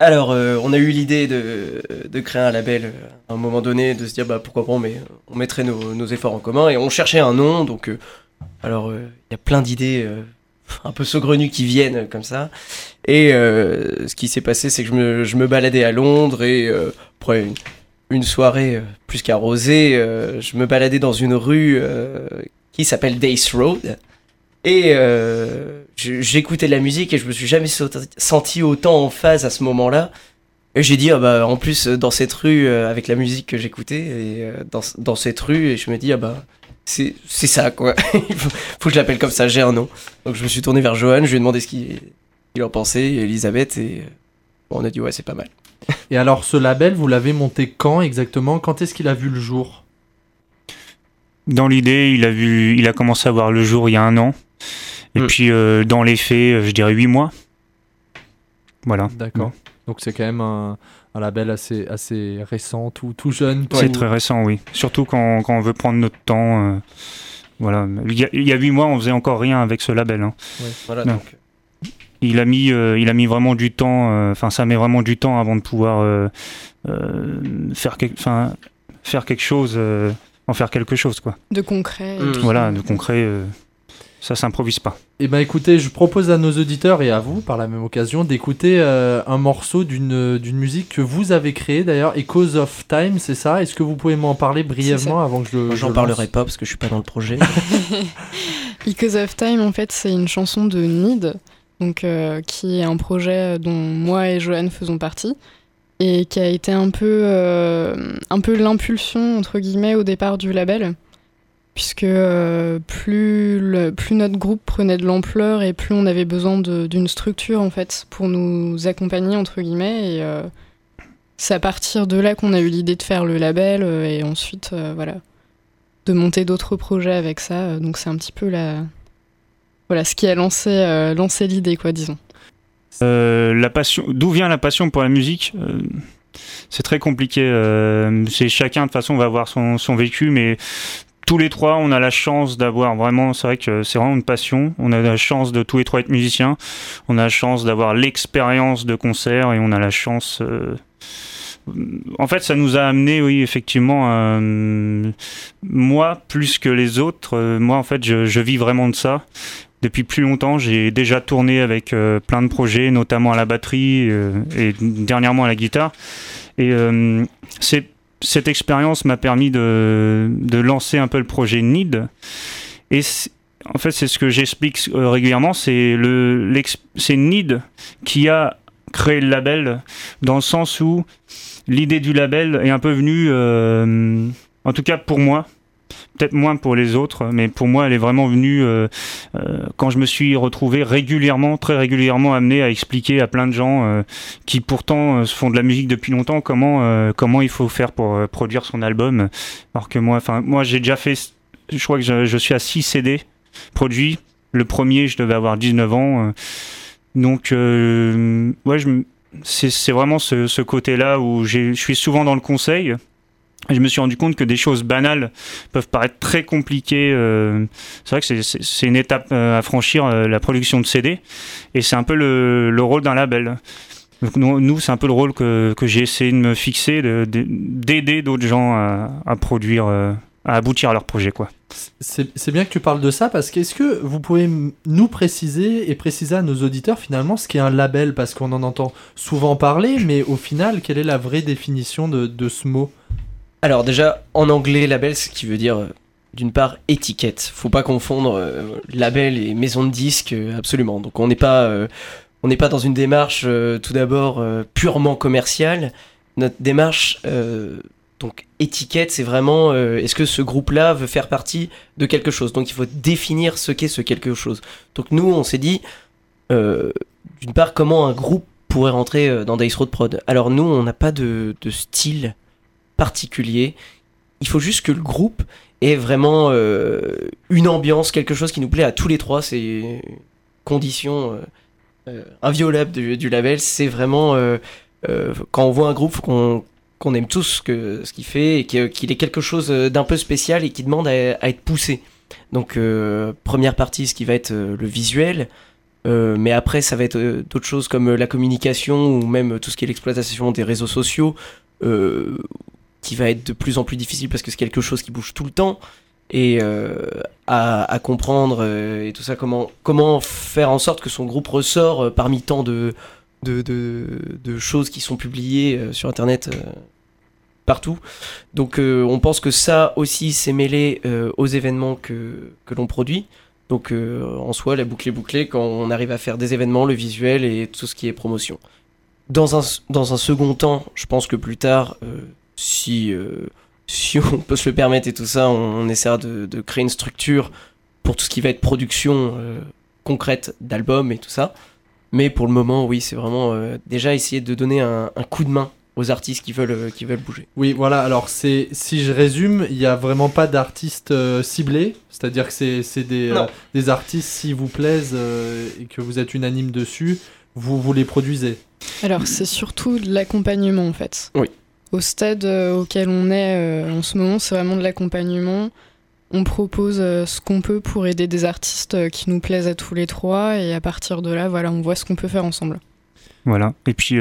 Alors, on a eu l'idée de créer un label à un moment donné, de se dire pourquoi pas on mettrait nos efforts en commun, et on cherchait un nom. Donc, il y a plein d'idées un peu saugrenues qui viennent comme ça. Et ce qui s'est passé, c'est que je me baladais à Londres, et après une soirée plus qu'arrosée, je me baladais dans une rue qui s'appelle Dace Road. Et j'écoutais de la musique et je me suis jamais senti autant en phase à ce moment-là. Et j'ai dit, en plus, dans cette rue, avec la musique que j'écoutais, et dans cette rue, et je me dis, c'est ça, quoi. Il faut que je l'appelle comme ça, j'ai un nom. Donc je me suis tourné vers Johan, je lui ai demandé ce qu'il en pensait, et Elisabeth, et on a dit, ouais, c'est pas mal. Et alors, ce label, vous l'avez monté quand exactement ? Quand est-ce qu'il a vu le jour ? Dans l'idée, il a commencé à voir le jour il y a 1 an. Et puis, dans les faits, je dirais 8 mois. Voilà. D'accord. Donc, c'est quand même un label assez récent, tout jeune. C'est très récent, oui. Surtout quand on veut prendre notre temps. Voilà. Il y a 8 mois, on faisait encore rien avec ce label. Hein. Ouais, voilà, donc... Il a mis vraiment du temps. Ça met vraiment du temps avant de pouvoir faire quelque chose. En faire quelque chose, quoi. De concret. Voilà, de concret. Ça s'improvise pas. Eh ben écoutez, je propose à nos auditeurs et à vous, par la même occasion, d'écouter un morceau d'une musique que vous avez créée, d'ailleurs, Echoes of Time, c'est ça ? Est-ce que vous pouvez m'en parler brièvement avant que je J'en parlerai pas parce que je suis pas dans le projet. Echoes of Time, en fait, c'est une chanson de Need, donc, qui est un projet dont moi et Johan faisons partie, et qui a été un peu l'impulsion, entre guillemets, au départ du label, puisque plus notre groupe prenait de l'ampleur et plus on avait besoin d'une structure, en fait, pour nous accompagner, entre guillemets, et c'est à partir de là qu'on a eu l'idée de faire le label, et ensuite, de monter d'autres projets avec ça, donc c'est un petit peu ce qui a lancé l'idée, quoi, disons. La passion, d'où vient la passion pour la musique ? C'est très compliqué. C'est chacun de toute façon va avoir son vécu, mais tous les trois, on a la chance d'avoir vraiment. C'est vrai que c'est vraiment une passion. On a la chance de tous les trois être musiciens. On a la chance d'avoir l'expérience de concert et on a la chance. En fait, ça nous a amené, oui, effectivement, moi plus que les autres. Moi, en fait, je vis vraiment de ça. Depuis plus longtemps, j'ai déjà tourné avec plein de projets, notamment à la batterie et dernièrement à la guitare. Et cette expérience m'a permis de lancer un peu le projet Need. Et en fait, c'est ce que j'explique régulièrement, c'est Need qui a créé le label, dans le sens où l'idée du label est un peu venue, en tout cas pour moi, peut-être moins pour les autres, mais pour moi, elle est vraiment venue quand je me suis retrouvé très régulièrement amené à expliquer à plein de gens qui pourtant font de la musique depuis longtemps comment il faut faire pour produire son album. Alors que moi j'ai déjà fait, je crois que je suis à 6 CD produits. Le premier, je devais avoir 19 ans. Donc, c'est vraiment ce côté-là où je suis souvent dans le conseil. Et je me suis rendu compte que des choses banales peuvent paraître très compliquées. C'est vrai que c'est une étape à franchir, la production de CD. Et c'est un peu le rôle d'un label. Donc nous, c'est un peu le rôle que j'ai essayé de me fixer, d'aider d'autres gens à produire, à aboutir à leur projet, quoi. C'est bien que tu parles de ça, parce qu'est-ce que vous pouvez nous préciser et préciser à nos auditeurs finalement ce qu'est un label, parce qu'on en entend souvent parler, mais au final, quelle est la vraie définition de ce mot ? Alors déjà, en anglais, label, ce qui veut dire, d'une part, étiquette. Faut pas confondre label et maison de disques, absolument. Donc on n'est pas dans une démarche, tout d'abord, purement commerciale. Notre démarche, donc étiquette, c'est vraiment, est-ce que ce groupe-là veut faire partie de quelque chose ? Donc il faut définir ce qu'est ce quelque chose. Donc nous, on s'est dit, d'une part, comment un groupe pourrait rentrer dans Dace Road Prod ? Alors nous, on n'a pas de style particulier. Il faut juste que le groupe ait vraiment une ambiance, quelque chose qui nous plaît à tous les trois. C'est une condition inviolable du label. C'est vraiment quand on voit un groupe, faut qu'on aime tous ce qu'il fait et qu'il ait quelque chose d'un peu spécial et qui demande à être poussé. Donc première partie, ce qui va être le visuel. Mais après, ça va être d'autres choses comme la communication ou même tout ce qui est l'exploitation des réseaux sociaux, qui va être de plus en plus difficile parce que c'est quelque chose qui bouge tout le temps. Et à comprendre et tout ça, comment faire en sorte que son groupe ressort parmi tant de choses qui sont publiées sur Internet partout. Donc on pense que ça aussi c'est mêlé aux événements que l'on produit. Donc en soi, la boucle est bouclée quand on arrive à faire des événements, le visuel et tout ce qui est promotion. Dans un second temps, je pense que plus tard, si on peut se le permettre et tout ça, on essaiera de créer une structure pour tout ce qui va être production concrète d'albums et tout ça. Mais pour le moment, oui, c'est vraiment déjà essayer de donner un coup de main aux artistes qui veulent bouger. Oui, voilà, alors si je résume, il n'y a vraiment pas d'artistes ciblés, c'est-à-dire que c'est des artistes, s'ils vous plaisent et que vous êtes unanime dessus, vous les produisez. Alors c'est surtout de l'accompagnement en fait. Oui. Au stade auquel on est en ce moment, c'est vraiment de l'accompagnement. On propose ce qu'on peut pour aider des artistes qui nous plaisent à tous les trois, et à partir de là, voilà, on voit ce qu'on peut faire ensemble. Voilà. Et puis,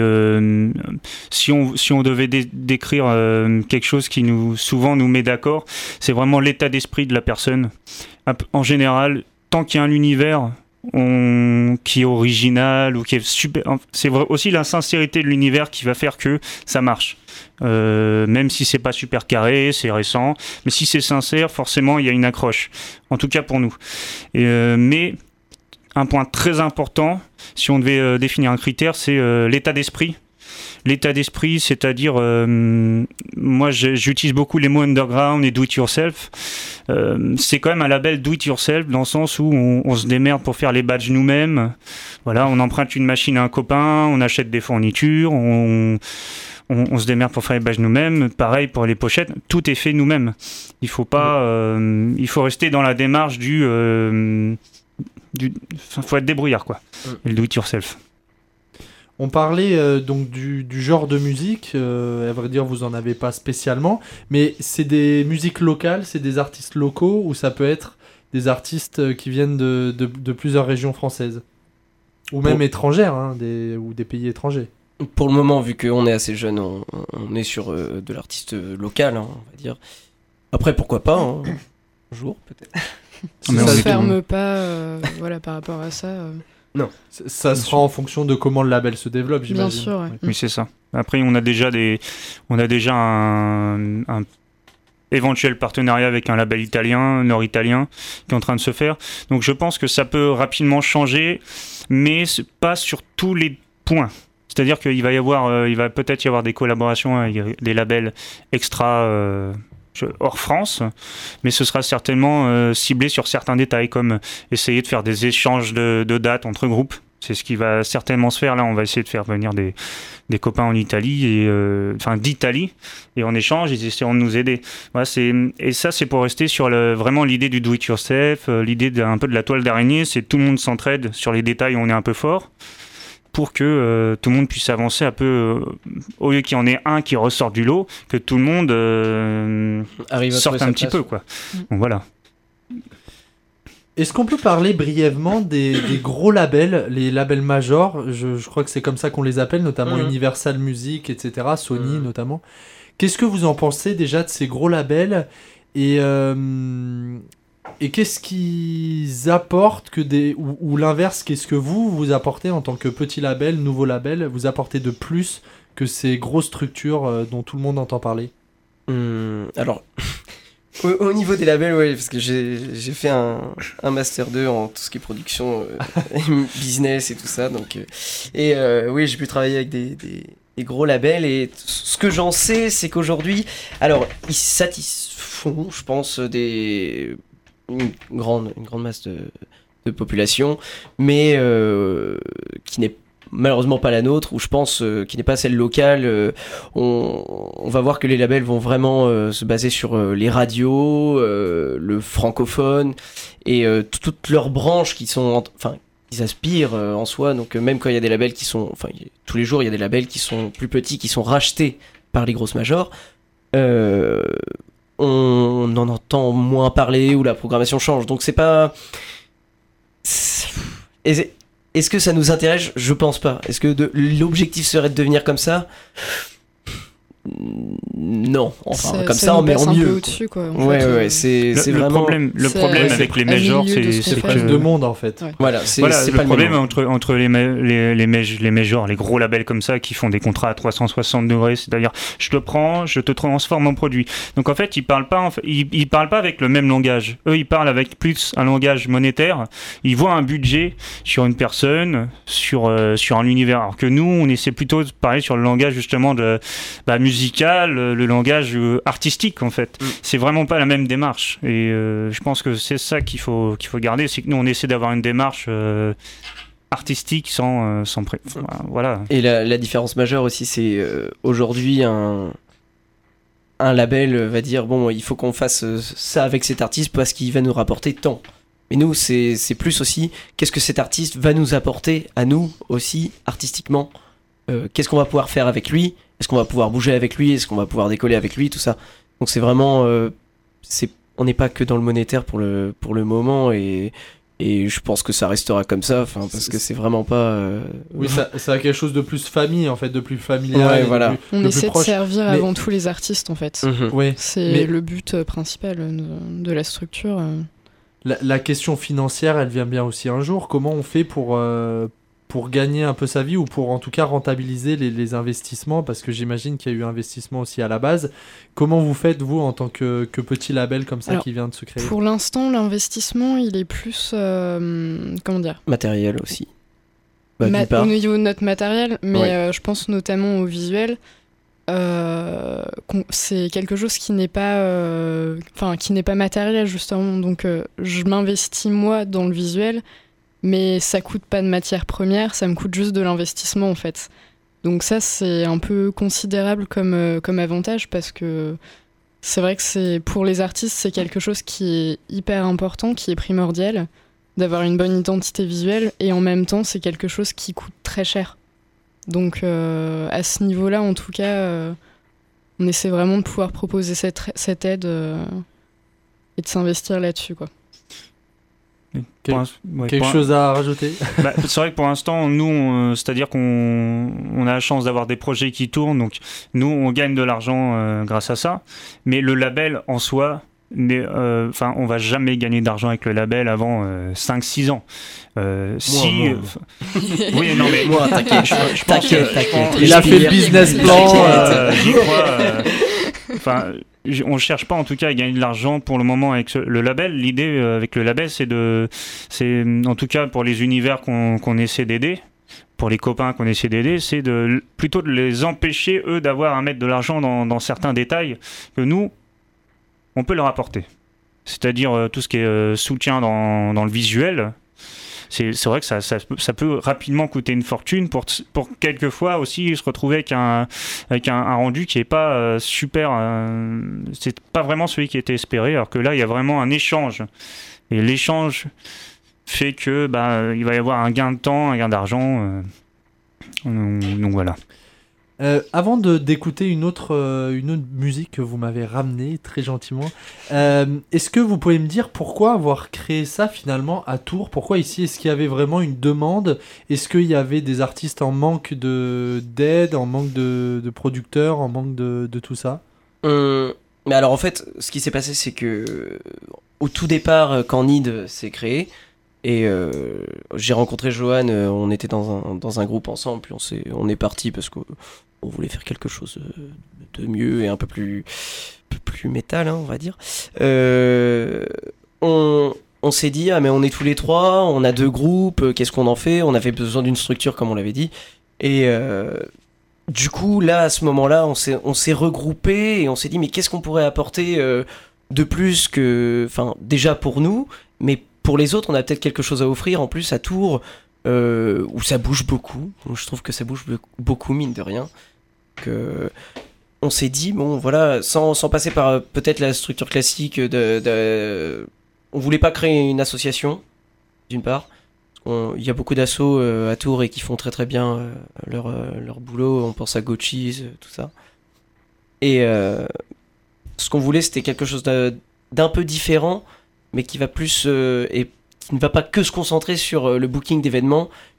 si on devait décrire quelque chose qui souvent nous met d'accord, c'est vraiment l'état d'esprit de la personne. En général, tant qu'il y a un univers qui est original ou qui est super, c'est aussi la sincérité de l'univers qui va faire que ça marche. Même si c'est pas super carré, c'est récent, mais si c'est sincère, forcément il y a une accroche. En tout cas pour nous. Mais un point très important, si on devait définir un critère, c'est l'état d'esprit. L'état d'esprit, c'est-à-dire, moi j'utilise beaucoup les mots underground et do it yourself. C'est quand même un label do it yourself dans le sens où on se démerde pour faire les badges nous-mêmes. Voilà, on emprunte une machine à un copain, on achète des fournitures, on se démerde pour faire les badges nous-mêmes. Pareil pour les pochettes, tout est fait nous-mêmes. Il faut pas, il faut rester dans la démarche faut être débrouillard quoi. Le do it yourself. On parlait donc du genre de musique, à vrai dire vous en avez pas spécialement, mais c'est des musiques locales, c'est des artistes locaux, ou ça peut être des artistes qui viennent de plusieurs régions françaises, ou même étrangères, ou des pays étrangers. Pour le moment, vu qu'on est assez jeune, on est sur de l'artiste local, on va dire. Après, pourquoi pas, un jour peut-être. On ne se ferme pas voilà, par rapport à ça. Non. Ça sera en fonction de comment le label se développe, j'imagine. Bien sûr, ouais. Oui, c'est ça. Après, on a déjà un éventuel partenariat avec un label italien, nord-italien, qui est en train de se faire. Donc je pense que ça peut rapidement changer, mais pas sur tous les points. C'est-à-dire qu'il va peut-être y avoir des collaborations avec des labels extra hors France, mais ce sera certainement ciblé sur certains détails, comme essayer de faire des échanges de dates entre groupes. C'est ce qui va certainement se faire. Là, on va essayer de faire venir des copains en Italie, d'Italie, et en échange, ils essaieront de nous aider. Voilà, et ça, c'est pour rester sur vraiment l'idée du do-it-yourself, l'idée un peu de la toile d'araignée, c'est tout le monde s'entraide sur les détails où on est un peu fort, pour que tout le monde puisse avancer un peu, au lieu qu'il y en ait un qui ressort du lot, que tout le monde sorte un petit peu, quoi. Donc voilà. Est-ce qu'on peut parler brièvement des gros labels, les labels majors, je crois que c'est comme ça qu'on les appelle, notamment Universal Music, etc., Sony notamment. Qu'est-ce que vous en pensez déjà de ces gros labels, et qu'est-ce qu'ils apportent ou l'inverse, qu'est-ce que vous apportez en tant que petit label, nouveau label, vous apportez de plus que ces grosses structures dont tout le monde entend parler? Alors, au niveau des labels, ouais, parce que j'ai fait un Master 2 en tout ce qui est production, business et tout ça, donc, oui, j'ai pu travailler avec des gros labels, et ce que j'en sais, c'est qu'aujourd'hui, alors, ils satisfont, je pense, une grande masse de population, mais qui n'est malheureusement pas la nôtre, ou je pense qui n'est pas celle locale. On va voir que les labels vont vraiment se baser sur les radios, le francophone, et toutes leurs branches qui sont... ils aspirent en soi, donc même quand il y a des labels qui sont... tous les jours, il y a des labels qui sont plus petits, qui sont rachetés par les grosses majors. On en entend moins parler, ou la programmation change, donc c'est pas... est-ce que ça nous intéresse? Je pense pas. Est-ce que l'objectif serait de devenir comme ça? Non, enfin comme ça on met en mieux. Un peu au-dessus, quoi, ouais, c'est vraiment le problème avec les majors, c'est plus de monde en fait. Ouais. Voilà, c'est le pas problème le entre les majors, les gros labels comme ça qui font des contrats à 360 degrés, c'est-à-dire je te transforme en produit. Donc en fait, ils parlent pas avec le même langage. Eux, ils parlent avec plus un langage monétaire. Ils voient un budget sur une personne, sur un univers. Alors que nous, on essaie plutôt de parler sur le langage justement de musical, le langage artistique en fait. C'est vraiment pas la même démarche. Et je pense que c'est ça qu'il faut garder, c'est que nous on essaie d'avoir une démarche artistique sans voilà. Et la différence majeure aussi, c'est aujourd'hui un label va dire bon, il faut qu'on fasse ça avec cet artiste parce qu'il va nous rapporter tant. Mais nous, c'est plus aussi qu'est-ce que cet artiste va nous apporter à nous aussi artistiquement. Qu'est-ce qu'on va pouvoir faire avec lui? Est-ce qu'on va pouvoir bouger avec lui? Est-ce qu'on va pouvoir décoller avec lui? Tout ça. Donc c'est vraiment, on n'est pas que dans le monétaire pour le moment et je pense que ça restera comme ça, parce que c'est vraiment pas. Oui, ça a quelque chose de plus famille en fait, de plus familial. Ouais, voilà. On essaie de servir avant tout les artistes en fait. Ouais. C'est le but principal de la structure. La question financière, elle vient bien aussi un jour. Comment on fait pour gagner un peu sa vie ou pour en tout cas rentabiliser les investissements, parce que j'imagine qu'il y a eu investissement aussi à la base. Comment vous faites, vous, en tant que petit label comme ça qui vient de se créer? Pour l'instant, l'investissement, il est plus... comment dire? Matériel aussi. Au niveau de notre matériel, mais je pense notamment au visuel. C'est quelque chose qui n'est pas matériel, justement. Donc, je m'investis, moi, dans le visuel, mais ça coûte pas de matière première, ça me coûte juste de l'investissement en fait. Donc ça c'est un peu considérable comme avantage, parce que c'est vrai que pour les artistes c'est quelque chose qui est hyper important, qui est primordial, d'avoir une bonne identité visuelle, et en même temps c'est quelque chose qui coûte très cher. Donc à ce niveau-là en tout cas on essaie vraiment de pouvoir proposer cette aide et de s'investir là-dessus, quoi. Quelque chose à rajouter? C'est vrai que pour l'instant, nous, c'est-à-dire qu'on a la chance d'avoir des projets qui tournent, donc nous, on gagne de l'argent grâce à ça. Mais le label en soi, on va jamais gagner d'argent avec le label avant 5-6 ans. Oui, non mais moi, t'inquiète. Il a fait le business plan. J'y crois. On ne cherche pas en tout cas à gagner de l'argent pour le moment avec le label. L'idée avec le label, c'est en tout cas pour les univers qu'on essaie d'aider, pour les copains qu'on essaie d'aider, c'est plutôt de les empêcher, eux, d'avoir à mettre de l'argent dans certains détails que nous, on peut leur apporter. C'est-à-dire tout ce qui est soutien dans le visuel. C'est vrai que ça peut rapidement coûter une fortune pour quelquefois aussi se retrouver avec un rendu qui n'est pas super. C'est pas vraiment celui qui était espéré, alors que là, il y a vraiment un échange. Et l'échange fait que il va y avoir un gain de temps, un gain d'argent. Donc voilà. Avant d'écouter une autre musique que vous m'avez ramenée très gentiment, est-ce que vous pouvez me dire pourquoi avoir créé ça finalement à Tours? Pourquoi ici? Est-ce qu'il y avait vraiment une demande? Est-ce qu'il y avait des artistes en manque d'aide, en manque de producteurs, en manque de tout ça? Mais alors en fait, ce qui s'est passé, c'est que au tout départ, quand Need s'est créé, et j'ai rencontré Johan, on était dans un groupe ensemble, puis on est parti parce qu'on voulait faire quelque chose de mieux et un peu plus métal, on va dire. On s'est dit, mais on est tous les trois, on a 2 groupes, qu'est-ce qu'on en fait? On avait besoin d'une structure, comme on l'avait dit. Et du coup, là, à ce moment-là, on s'est regroupés et on s'est dit, mais qu'est-ce qu'on pourrait apporter de plus que... Enfin, déjà pour nous, mais pour les autres, on a peut-être quelque chose à offrir en plus à Tours, où ça bouge beaucoup. Je trouve que ça bouge beaucoup, mine de rien. On s'est dit, bon, voilà, sans passer par peut-être la structure classique on voulait pas créer une association, d'une part. Il y a beaucoup d'assauts à Tours et qui font très très bien leur boulot. On pense à Go Cheese, tout ça. Et ce qu'on voulait, c'était quelque chose d'un peu différent, mais qui va plus et qui ne va pas que se concentrer sur le booking d'événements,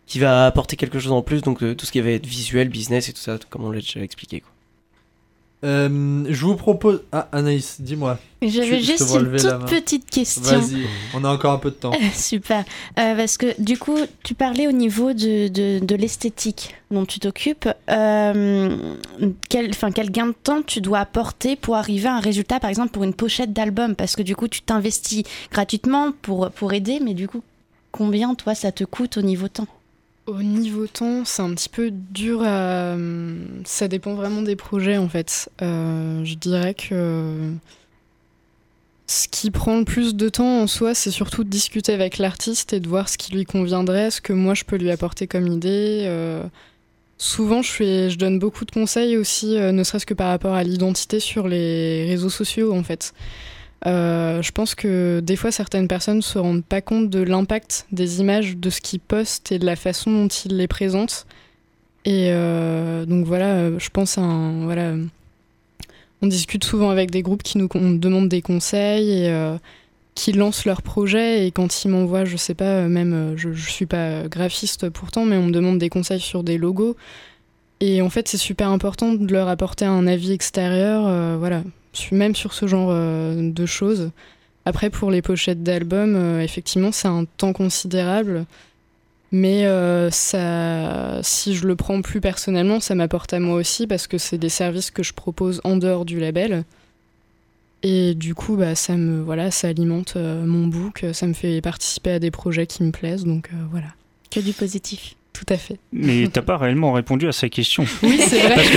qui va apporter quelque chose en plus, donc tout ce qui va être visuel, business et tout ça, comme on l'a déjà expliqué, quoi. Je vous propose... Ah, Anaïs, dis-moi. J'avais Je te juste vois une lever la toute main. petite question. Vas-y, on a encore un peu de temps. Super. Parce que du coup, tu parlais au niveau de l'esthétique dont tu t'occupes. Quel gain de temps tu dois apporter pour arriver à un résultat, par exemple pour une pochette d'album? Parce que du coup, tu t'investis gratuitement pour aider, mais du coup, combien, toi, ça te coûte au niveau temps? Au niveau temps, c'est un petit peu dur à... Ça dépend vraiment des projets, en fait. Je dirais que ce qui prend le plus de temps en soi, c'est surtout de discuter avec l'artiste et de voir ce qui lui conviendrait, ce que moi je peux lui apporter comme idée. Souvent, je donne beaucoup de conseils aussi, ne serait-ce que par rapport à l'identité sur les réseaux sociaux, en fait. Je pense que des fois, certaines personnes ne se rendent pas compte de l'impact des images, de ce qu'ils postent et de la façon dont ils les présentent. Et donc voilà, je pense voilà, on discute souvent avec des groupes qui nous demandent des conseils et qui lancent leurs projets. Et quand ils m'envoient, je sais pas, même je suis pas graphiste pourtant, mais on me demande des conseils sur des logos. Et en fait, c'est super important de leur apporter un avis extérieur, voilà. Même sur ce genre de choses. Après, pour les pochettes d'albums, effectivement, c'est un temps considérable. Mais si je le prends plus personnellement, ça m'apporte à moi aussi parce que c'est des services que je propose en dehors du label. Et du coup, ça alimente mon book, ça me fait participer à des projets qui me plaisent. Donc voilà. Que du positif. Tout à fait. Mais t'as pas réellement répondu à sa question. Oui, c'est vrai. Parce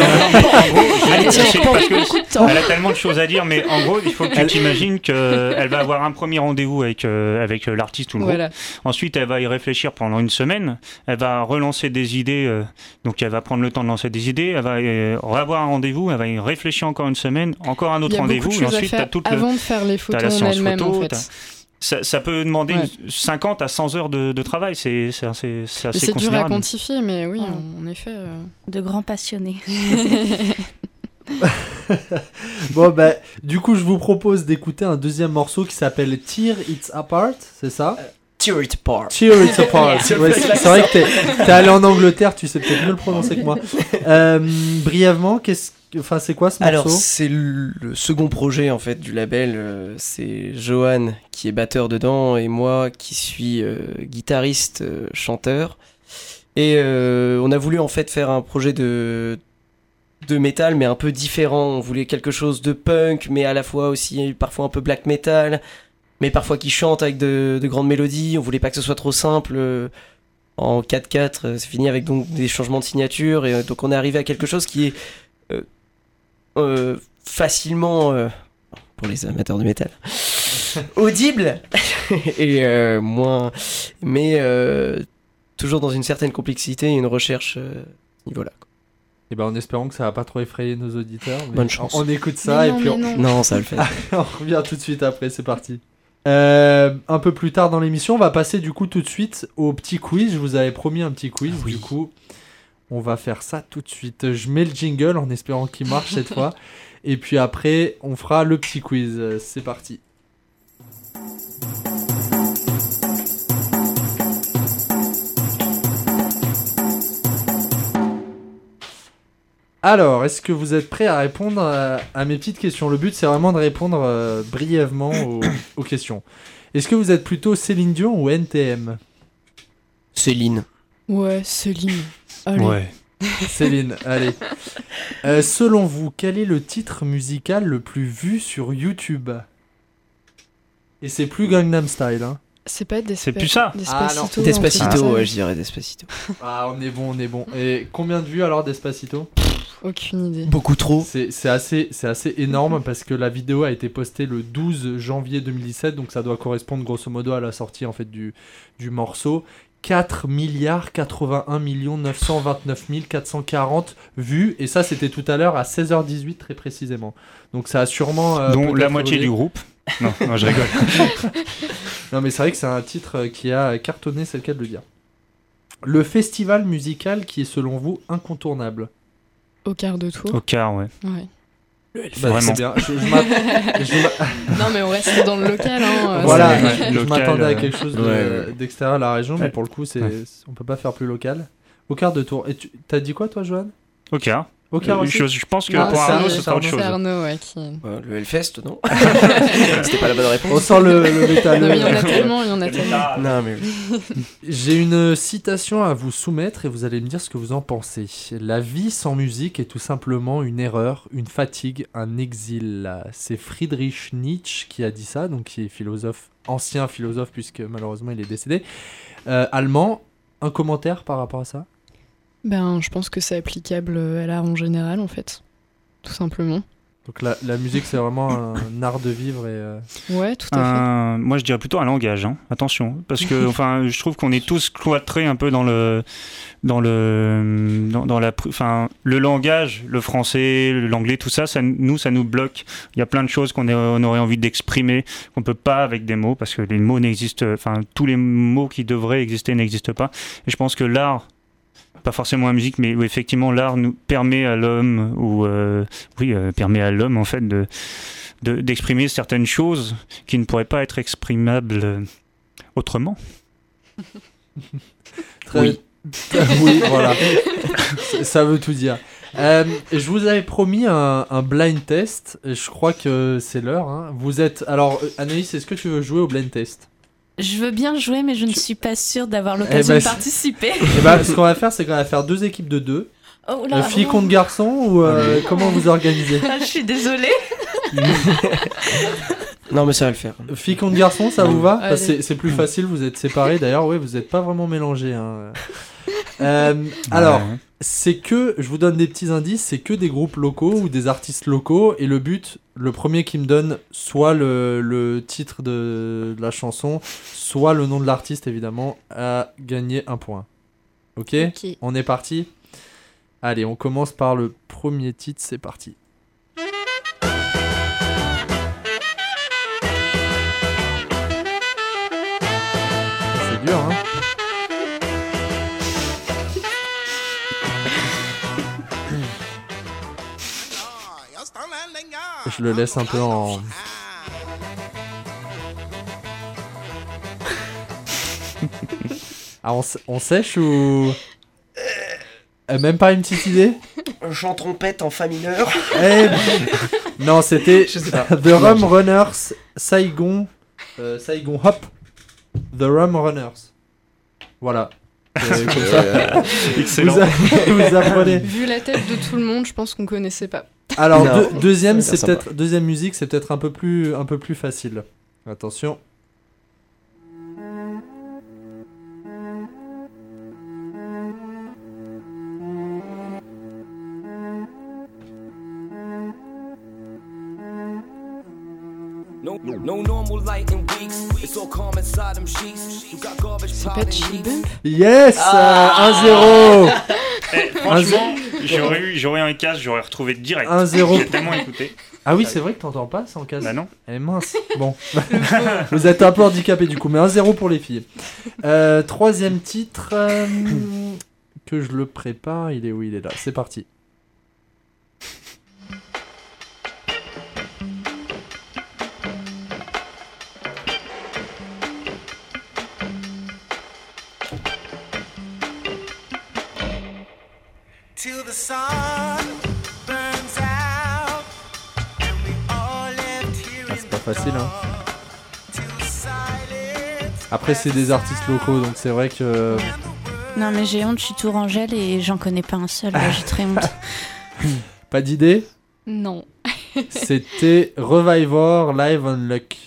que elle a tellement de choses à dire, mais en gros, il faut que tu t'imagines qu'elle va avoir un premier rendez-vous avec l'artiste ou le groupe. Ensuite, elle va y réfléchir pendant une semaine. Elle va relancer des idées. Donc, elle va prendre le temps de lancer des idées. Elle va revoir un rendez-vous. Elle va y réfléchir encore une semaine. Encore un autre rendez-vous. Il y a beaucoup de choses et ensuite, à faire avant de faire les photos en elles-mêmes, en fait. Ça peut demander 50 à 100 heures de travail, c'est assez considérable. C'est dur à quantifier, mais oui, en effet. De grands passionnés. Bon, du coup, je vous propose d'écouter un deuxième morceau qui s'appelle Tear It Apart, c'est ça? Tear It Apart. Tear It Apart. Ouais, c'est vrai que t'es allé en Angleterre, tu sais peut-être mieux le prononcer que moi. Brièvement, c'est quoi ce morceau? Alors, c'est le second projet en fait du label. C'est Johan qui est batteur dedans et moi qui suis guitariste, chanteur. Et on a voulu en fait faire un projet de métal, mais un peu différent. On voulait quelque chose de punk, mais à la fois aussi parfois un peu black metal, mais parfois qui chante avec de grandes mélodies. On voulait pas que ce soit trop simple. En 4/4, c'est fini avec donc des changements de signature. Et donc on est arrivé à quelque chose qui est facilement, pour les amateurs de métal, audible et moins, mais toujours dans une certaine complexité et une recherche niveau-là. Et en espérant que ça va pas trop effrayer nos auditeurs. Bonne chance. On écoute ça Non, ça va le faire. On revient tout de suite après, c'est parti. Un peu plus tard dans l'émission, on va passer du coup tout de suite au petit quiz. Je vous avais promis un petit quiz, du coup on va faire ça tout de suite. Je mets le jingle en espérant qu'il marche cette fois. Et puis après, on fera le petit quiz. C'est parti. Alors, est-ce que vous êtes prêts à répondre à mes petites questions? Le but, c'est vraiment de répondre brièvement aux questions. Est-ce que vous êtes plutôt Céline Dion ou NTM? Céline. Ouais, Céline. Allez. Ouais. Céline, allez. Selon vous, quel est le titre musical le plus vu sur YouTube? Et c'est plus Gangnam Style, hein. C'est pas C'est plus ça. Despacito. Despacito, ouais, je dirais Despacito. Ah, on est bon. Et combien de vues alors, Despacito? Aucune idée. Beaucoup trop. C'est assez énorme parce que la vidéo a été postée le 12 janvier 2017, donc ça doit correspondre grosso modo à la sortie en fait du morceau. 4 81 929 440 vues, et ça c'était tout à l'heure à 16h18 très précisément. Donc ça a sûrement... dont la moitié du groupe. Non, je rigole. Non mais c'est vrai que c'est un titre qui a cartonné, c'est le cas de le dire. Le festival musical qui est selon vous incontournable? Au quart de tour. Au quart, ouais. Ouais. Vraiment. C'est bien. Non, mais on reste dans le local. Hein, Voilà, Ouais, je local, m'attendais à quelque chose ouais. d'extérieur à la région, mais Ouais. pour le coup, Ouais. on peut pas faire plus local. Au quart de tour. Et t'as dit quoi, toi, Johan? Ok. Au quart aussi. Je pense que Non, pour c'est Arnaud, Arnaud, ce sera autre c'est chose. C'est Arnaud, ouais, qui... Le Hellfest, non C'était pas la bonne On réponse. sent le métal. Non, mais il y en a tellement, il y en a tellement. Non, mais J'ai une citation à vous soumettre et vous allez me dire ce que vous en pensez. La vie sans musique est tout simplement une erreur, une fatigue, un exil. C'est Friedrich Nietzsche qui a dit ça, donc qui est philosophe, ancien philosophe puisque malheureusement il est décédé. Allemand. Un commentaire par rapport à ça? Ben, je pense que c'est applicable à l'art en général, en fait. Tout simplement. Donc la musique c'est vraiment un art de vivre et Ouais, tout à Moi, je dirais plutôt un langage. Hein. Attention, parce que enfin, je trouve qu'on est tous cloîtrés un peu dans le langage, le français, l'anglais, tout ça, ça nous bloque. Il y a plein de choses on aurait envie d'exprimer, qu'on peut pas avec des mots, parce que les mots n'existent, enfin, tous les mots qui devraient exister n'existent pas. Et je pense que l'art, pas forcément la musique, mais où effectivement l'art nous permet à l'homme, permet à l'homme en fait d'exprimer certaines choses qui ne pourraient pas être exprimables autrement. Très... Oui. Oui, voilà. Ça veut tout dire. Je vous avais promis un blind test. Et je crois que c'est l'heure. Hein. Vous êtes. Alors, Anaïs, est-ce que tu veux jouer au blind test? Je veux bien jouer, mais je ne suis pas sûre d'avoir l'occasion ben, de participer. Eh ben, ce qu'on va faire, c'est qu'on va faire 2 équipes de 2. Oh là, Filles contre garçons ou comment vous organisez? Ah, je suis désolée. non, mais ça va le faire. Filles contre garçons, ça vous va? Parce que Allez. c'est plus facile, vous êtes séparés. D'ailleurs, ouais, vous n'êtes pas vraiment mélangés. Hein. Alors, Ouais. c'est que, je vous donne des petits indices, c'est que des groupes locaux ou des artistes locaux. Et le but, le premier qui me donne soit le titre de la chanson, soit le nom de l'artiste, évidemment, a gagné un point. Ok? Ok. On est parti? Allez, on commence par le premier titre, c'est parti. C'est dur, hein? Je le laisse un peu en... Ah, on sèche ou... même pas une petite idée? Un chant trompette en fa mineur. Eh, non, c'était Je sais pas. The Rum Runners, Saigon Hop. The Rum Runners. Voilà. Comme ça, Excellent. vous apprenez. Vu la tête de tout le monde, je pense qu'on connaissait pas. Alors, Non, deuxième, ça va c'est être peut-être deuxième musique, c'est peut-être un peu plus facile. Attention. No normal light in weeks. It's all calm inside them sheets. You got garbage C'est pas piling Chill needs. Bump? Yes, Ah. 1-0. Franchement, j'aurais un casque, j'aurais retrouvé direct. 1-0. J'ai tellement écouté. Ah oui, c'est vrai que t'entends pas sans casque. Bah non. Eh mince. Bon. Vous êtes un peu handicapés du coup, mais 1-0 pour les filles. Troisième titre. Que je le prépare. Il est où? Il est là. C'est parti. Till the sun burns out and we all left here Ah, in c'est pas the facile, hein. dark. Till silence Après, c'est des artistes locaux, donc c'est vrai que. Non, mais j'ai honte, je suis Tourangelle et j'en connais pas un seul. Là, j'ai très honte. Pas d'idée. Non. C'était Revivor Live on Luck.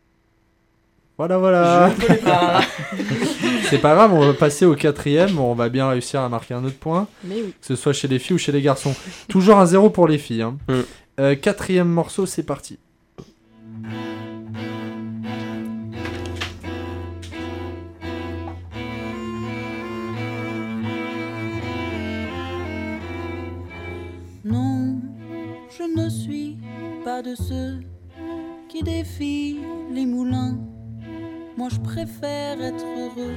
Voilà. Je ne connais pas. C'est pas grave, on va passer au 4ème. On va bien réussir à marquer un autre point, Mais oui. que ce soit chez les filles ou chez les garçons. Toujours 1-0 pour les filles. Hein. Mm. 4ème morceau, c'est parti. Non, je ne suis pas de ceux qui défient les moulins. Moi, je préfère être heureux.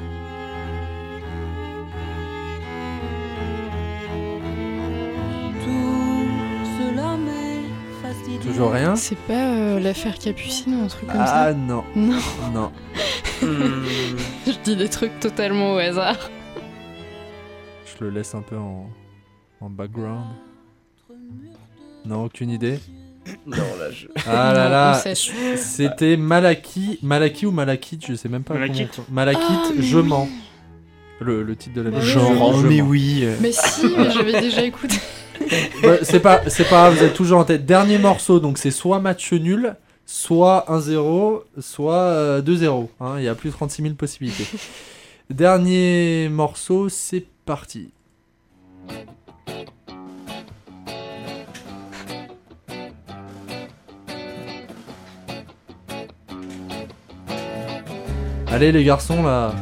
Tout cela m'est facile. Toujours rien. C'est pas l'affaire Capucine ou un truc comme ça? Ah non, Non, non. je dis des trucs totalement au hasard. Je le laisse un peu en background. Non, aucune idée. Non, là, je... Ah là Non, là, on sèche. c'était Malaki ou Malakite, je sais même pas Malakite. comment. Malakite, Ah, mais je oui. mens. Le titre de la Bah musique. oui, Genre, Je mais mens. oui. Mais si, mais j'avais déjà écouté. Ouais, c'est pas grave, vous êtes toujours en tête. Dernier morceau, donc c'est soit match nul, soit 1-0, soit 2-0. hein, Il y a plus de 36 000 possibilités. Dernier morceau, c'est parti. Allez les garçons là.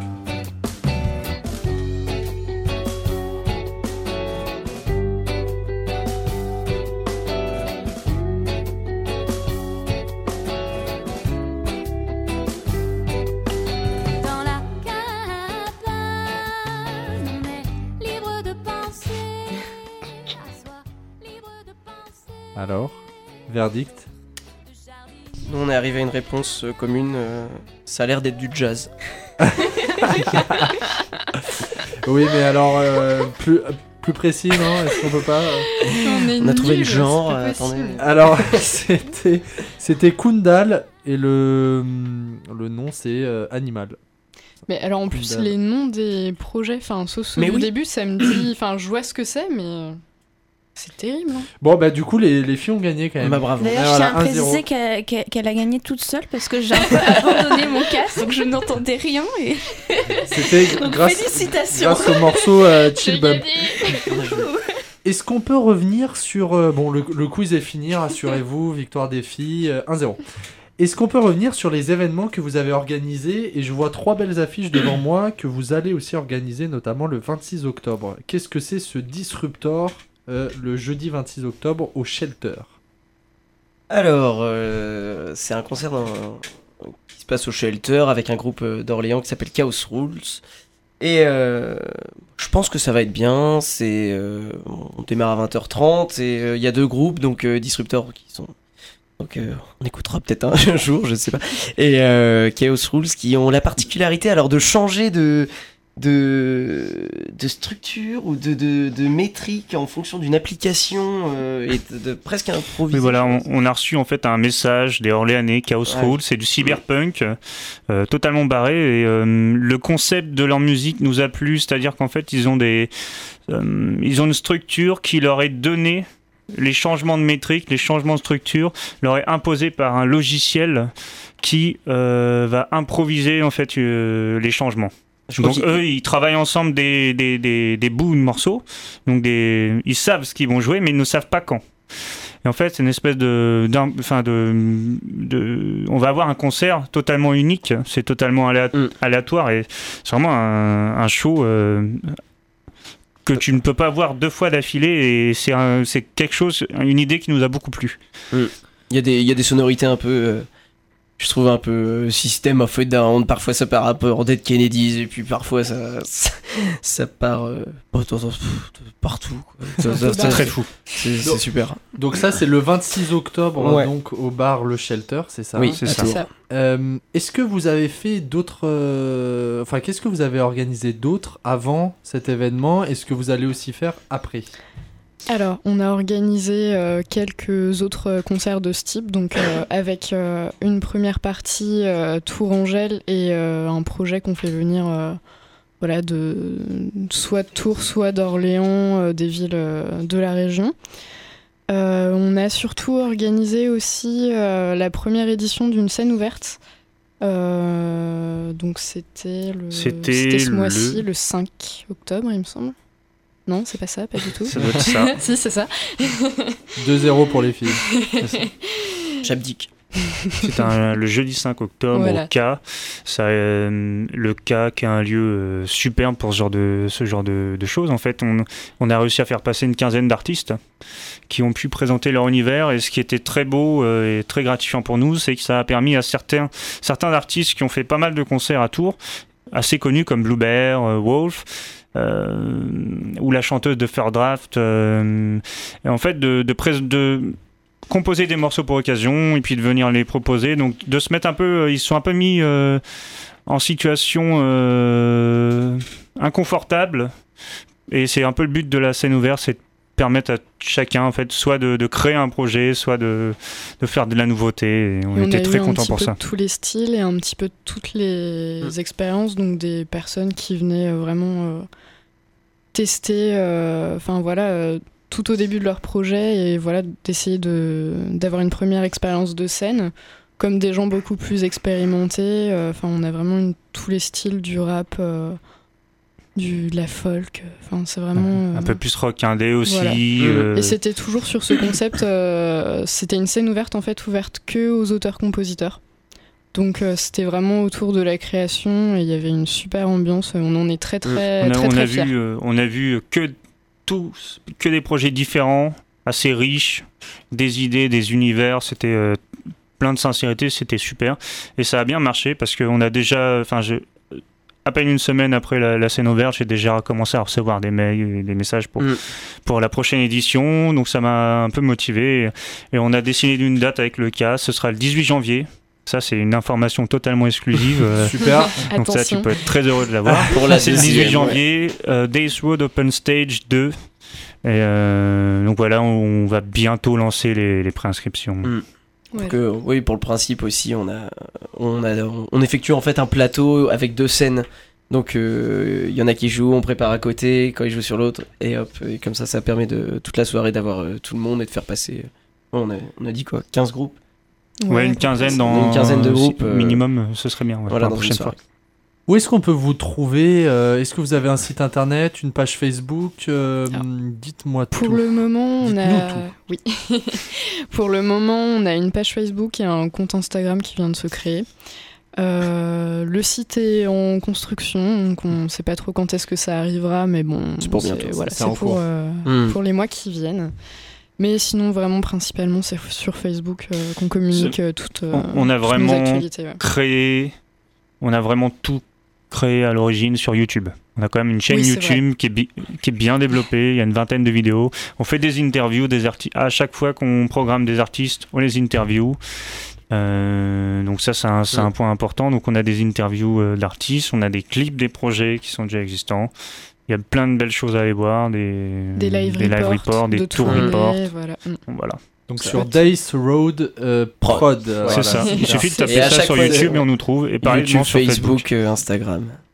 Dans la cabane, on est libre de penser à soi, libre de penser. Alors, verdict. Nous, on est arrivé à une réponse commune. Ça a l'air d'être du jazz. Oui mais alors plus précis non? Est-ce qu'on peut pas On a trouvé le genre. Attendez. Alors, c'était Kundal et le nom c'est Animal. Mais alors en plus, Kundal. les noms des projets, enfin, sauf ceux Mais du oui. début, ça me dit. Enfin, je vois ce que c'est, mais. C'est terrible. Hein. Bon bah du coup les filles ont gagné quand même. Bah, bravo. D'ailleurs, Et je tiens à voilà, 1-0. préciser qu'elle a gagné toute seule parce que j'ai un peu abandonné mon casque, donc je n'entendais rien. Et... C'était Donc grâce félicitations. au morceau Chill J'ai Bump. gagné. Est-ce qu'on peut revenir sur bon le quiz est fini, rassurez-vous, victoire des filles 1-0. Est-ce qu'on peut revenir sur les événements que vous avez organisés? Et je vois 3 belles affiches devant moi que vous allez aussi organiser, notamment le 26 octobre. Qu'est-ce que c'est ce Disruptor le jeudi 26 octobre au Shelter? Alors, c'est un concert qui se passe au Shelter avec un groupe d'Orléans qui s'appelle Chaos Rules. Et je pense que ça va être bien. On démarre à 20h30 et il y a 2 groupes, donc Disruptor qui sont... Donc on écoutera peut-être un jour, je sais pas. Et Chaos Rules qui ont la particularité alors de changer de structure ou de métrique en fonction d'une application et de presque improviser. Mais voilà, on a reçu en fait un message des Orléanais, Chaos Ouais. Rules, c'est du cyberpunk, totalement barré. Et le concept de leur musique nous a plu, c'est-à-dire qu'en fait ils ont une structure qui leur est donnée. Les changements de métrique, les changements de structure leur est imposé par un logiciel qui va improviser en fait les changements. Je crois Donc qu'ils- eux, ils travaillent ensemble des bouts de morceaux. Donc ils savent ce qu'ils vont jouer, mais ils ne savent pas quand. Et en fait, c'est une espèce on va avoir un concert totalement unique. C'est totalement aléatoire et c'est vraiment un show que tu ne peux pas voir 2 fois d'affilée. Et c'est quelque chose, une idée qui nous a beaucoup plu. Il y a des sonorités un peu je trouve un peu System of a Down, parfois ça part un peu en Dead Kennedys et puis parfois ça part partout quoi. C'est très fou. C'est super. Donc ça c'est le 26 octobre Ouais. donc au bar Le Shelter, c'est ça? Oui, c'est à ça. Tours. Ça. Est-ce que vous avez fait d'autres... Enfin, qu'est-ce que vous avez organisé d'autre avant cet événement? Est-ce que vous allez aussi faire après? Alors, on a organisé quelques autres concerts de ce type, donc avec une première partie Tourangelle et un projet qu'on fait venir voilà, soit de Tours, soit d'Orléans, des villes de la région. On a surtout organisé aussi la première édition d'une scène ouverte. Donc c'était ce mois-ci, le 5 octobre, il me semble. Non, c'est pas ça, pas du tout. Ça doit être ça. Si, c'est ça. 2-0 pour les filles. J'abdique. C'est le jeudi 5 octobre Voilà. au K. Le K qui est un lieu superbe pour ce genre de choses. En fait, on a réussi à faire passer une quinzaine d'artistes qui ont pu présenter leur univers. Et ce qui était très beau et très gratifiant pour nous, c'est que ça a permis à certains artistes qui ont fait pas mal de concerts à Tours, assez connus comme Blue Bear, Wolf, ou la chanteuse de Fairdraft, et en fait de composer des morceaux pour occasion et puis de venir les proposer. Donc de se mettre un peu, ils se sont un peu mis en situation inconfortable. Et c'est un peu le but de la scène ouverte, c'est de permettre à chacun en fait soit de créer un projet, soit de faire de la nouveauté. Et on était très contents pour ça. Un petit peu de tous les styles et un petit peu de toutes les expériences, donc des personnes qui venaient vraiment tester, tout au début de leur projet et voilà d'essayer d'avoir une première expérience de scène, comme des gens beaucoup plus expérimentés. On a vraiment tous les styles du rap. De la folk, c'est vraiment un peu plus rock indé aussi. Voilà. Et c'était toujours sur ce concept, c'était une scène ouverte que aux auteurs-compositeurs. Donc c'était vraiment autour de la création et il y avait une super ambiance. On en est très fiers. On a vu que des projets différents, assez riches, des idées, des univers. C'était plein de sincérité, c'était super et ça a bien marché parce qu'on a déjà, à peine une semaine après la scène ouverte, j'ai déjà commencé à recevoir des mails et des messages pour la prochaine édition. Donc ça m'a un peu motivé. Et on a décidé d'une date avec le CAS. Ce sera le 18 janvier. Ça, c'est une information totalement exclusive. Super. Donc ça, tu peux être très heureux de l'avoir. C'est le 18 janvier. Days Road Open Stage 2. Et donc voilà, on va bientôt lancer les préinscriptions. Ouais. Oui, pour le principe aussi, on effectue en fait un plateau avec 2 scènes. Donc il y en a qui jouent, on prépare à côté, quand ils jouent sur l'autre, et hop, et comme ça permet de toute la soirée d'avoir tout le monde et de faire passer. On a dit quoi, 15 groupes. Ouais, une quinzaine de groupes minimum, ce serait bien. Voilà, pour la prochaine fois. Où est-ce qu'on peut vous trouver ? Est-ce que vous avez un site internet, une page Facebook ? Dites-moi tout. Pour le moment, tout. Oui. Pour le moment, on a une page Facebook et un compte Instagram qui vient de se créer. Le site est en construction, donc on ne sait pas trop quand est-ce que ça arrivera, mais bon, c'est pour bientôt. Voilà, c'est pour les mois qui viennent. Mais sinon, vraiment, principalement, c'est sur Facebook qu'on communique toutes on a vraiment nos actualités. Ouais. créé, on a vraiment tout créé à l'origine sur YouTube. On a quand même une chaîne YouTube qui est bien développée, il y a une 20aine de vidéos. On fait des interviews des artistes. À chaque fois qu'on programme des artistes, on les interview. Donc ça, c'est un point important. Donc on a des interviews d'artistes, on a des clips des projets qui sont déjà existants. Il y a plein de belles choses à aller voir, des live reports, des tour reports. Voilà. Donc sur Days Road Prod. C'est ça. Il suffit de taper ça sur YouTube et on nous trouve. Et pareil, YouTube, sur Facebook, Instagram.